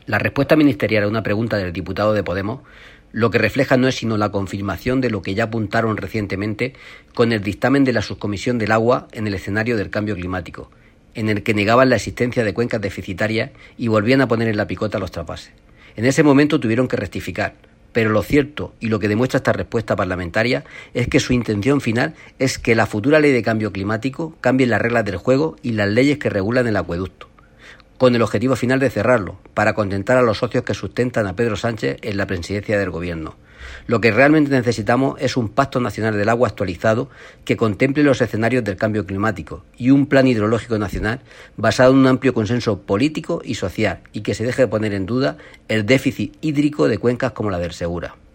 La respuesta ministerial a una pregunta del diputado de Podemos lo que refleja no es sino la confirmación de lo que ya apuntaron recientemente con el dictamen de la Subcomisión del Agua en el escenario del cambio climático, en el que negaban la existencia de cuencas deficitarias y volvían a poner en la picota los trasvases. En ese momento tuvieron que rectificar, pero lo cierto y lo que demuestra esta respuesta parlamentaria es que su intención final es que la futura ley de cambio climático cambie las reglas del juego y las leyes que regulan el acueducto, con el objetivo final de cerrarlo, para contentar a los socios que sustentan a Pedro Sánchez en la presidencia del Gobierno. Lo que realmente necesitamos es un Pacto Nacional del Agua actualizado que contemple los escenarios del cambio climático y un plan hidrológico nacional basado en un amplio consenso político y social y que se deje de poner en duda el déficit hídrico de cuencas como la del Segura.